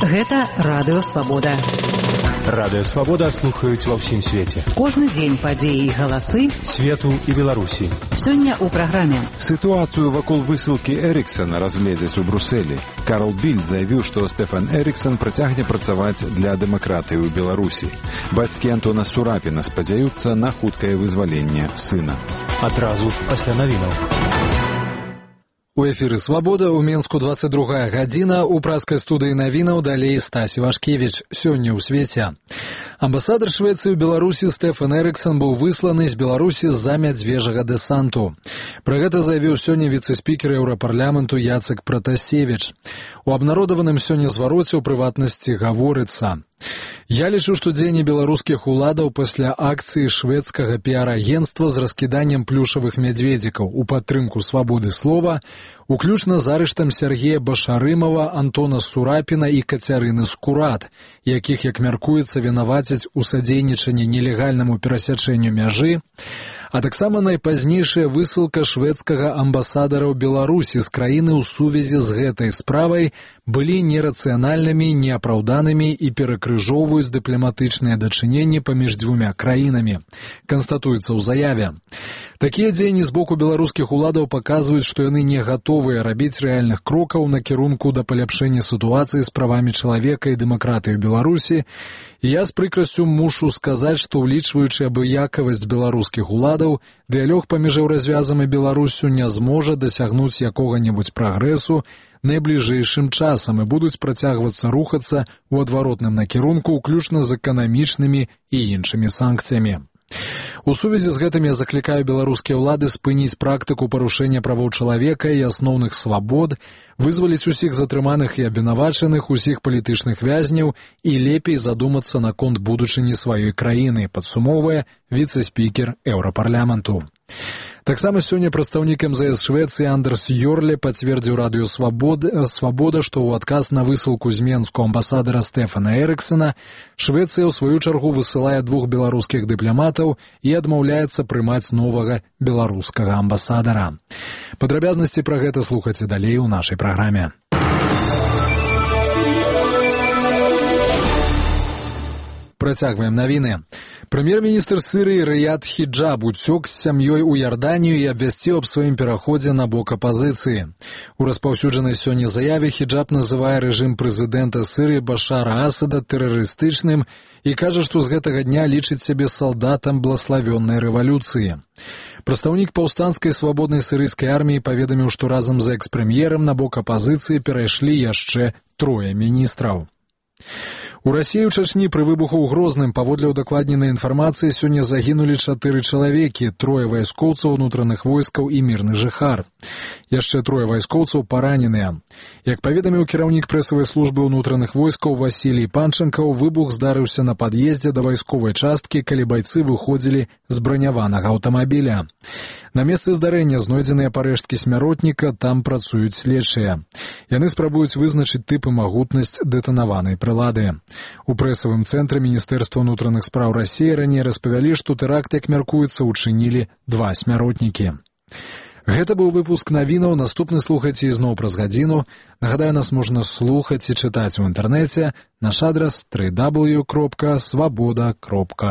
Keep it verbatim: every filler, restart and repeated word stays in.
Гэта Радыё Свабода. Радыё Свабода слухаюць ва ўсім свеце. Кожны дзень падзеі і галасы свету і Беларусі. Сёння ў праграме. Сітуацыю вакол высылкі Эріксана разгледзяць у Брусэлі. Карл Більд заявіў, што Стэфан Эріксан працягне працаваць для дэмакратыі ў Беларусі. Бацькі Антона Сурапіна спадзяюцца на хуткае вызваленне сына. Адразу пасля навінаў. У эфіры «Свабода» у Менску двадцать другая гадзіна, у праскай студыі навінаў далей Стась Івашкевіч. Сёння ў свеце. Амбасадар Швецыі ў Беларусі Стэфан Эріксан быў высланы з Беларусі з-за мядзвежага дэсанту. Пра гэта заявіў сёння віцэ-спікер Еўрапарламенту Яцек Пратасевіч. У абнародаваным сёння звароце ў прыватнасці гаворыцца: «Я лічу, што дзеянні беларускіх уладаў пасля акцыі шведскага піар-агенцтва з раскіданнем плюшавых мядзведзікаў у падтрымку свабоды слова, уключна з арыштам Сергея Башарымова, Антона Сурапіна і Кацярыны Скурат, якіх, як мяркуецца, вінавацяць у садзейнічанні нелегальнаму перасячэнню мяжы, а таксама найпазнейшая высылка шведскага амбасадара ў Беларусі з краіны ў сувязі з гэтай справай былі нерацыянальнымі, неапраўданымі і перакрыжоўваюць дыпламатычныя дачыненні паміж дзвюмя краінамі», канстатуецца ў заяве. Такія дзеянні з боку беларускіх уладаў паказваюць, што яны не гатовыя рабіць рэальных крокаў на кірунку да паляпшэння сітуацыі з правамі чалавека і дэмакратыі ў Беларусі. І я з прыкрасцю мушу сказаць, што улічваючы абыякавасць беларускіх уладаў, дыялог паміж еўразвязам і Беларусю не зможа дасягнуць якога-небудзь прагрэсу найбліжэйшым часам і будуць працягвацца рухацца ў адваротным накірунку, уключна з эканамічнымі і іншымі санкцыямі. У сувязі з гэтым я заклікаю беларускія ўлады спыніць практыку парушэння правоў чалавека і асноўных свабод, вызваліць усіх затрыманых і абвінавачаных, усіх палітычных вязняў і лепей задумацца наконт будучыні сваёй краіны, падсумоўвае віцэ-спікер Еўрапарламенту. Таксама сёння прадстаўнік эм зэ эс Швецыі Андерс Йорле пацвердзіў радыё «Свабода», «Свабода», што ў адказ на высылку з Менску амбасадара Стэфана Эріксана Швецыя ў сваю чаргу высылае двух беларускіх дыпламатаў і адмаўляецца прымаць новага беларускага амбасадара. Падрабязнасці пра гэта слухайце далей у нашай праграме. Працягваем навіны. Прэм'ер-міністр Сірыі Рыяд Хіджаб уцёк з сям'ёй у Ярданію і абвясціў аб сваім пераходзе на бок апазіцыі. У распаўсюджанай сёння заяве Хіджаб называе рэжым прэзідэнта Сірыі Башара Асада тэрарыстычным і кажа, што з гэтага дня лічыць сябе салдатам блаславённай рэвалюцыі. Прадстаўнік паўстанцкай свабоднай сірыйскай арміі паведаміў, што разам з экс-прэм'ерам на бок апазіцыі перайшлі яшчэ трое міністраў. У Расіі ў Чачні пры выбуху ў Грозным, паводле ўдакладненай інфармацыі, сёння загінулі чатыры чалавекі, трое вайскоўцаў унутраных войскаў і мірны жыхар. Яшчэ трое вайскоўцаў параненыя. Як паведаміў кіраўнік прэсавай службы ўнутраных войскаў Васілій Панчанкаў, выбух здарыўся на пад'ездзе да вайсковай часткі, калі байцы выходзілі з браняванага аўтамабіля. На месцы здарэння знойдзеныя парэшткі смяротніка, там працуюць следчыя. Яны спрабуюць вызначыць тып і магутнасць дэтанаванай прылады. У прэсавым цэнтры Міністэрства ўнутраных спраў Расіі раней распавялі, што тэракт, як мяркуецца, учынілі два смяротнікі. Гэта быў выпуск навінаў, наступны слухайце ізноў праз гадзіну. Нагадаю, нас можна слухаць і чытаць у інтэрнэце. Наш адрас дабл ю дабл ю дабл ю кропка свабода кропка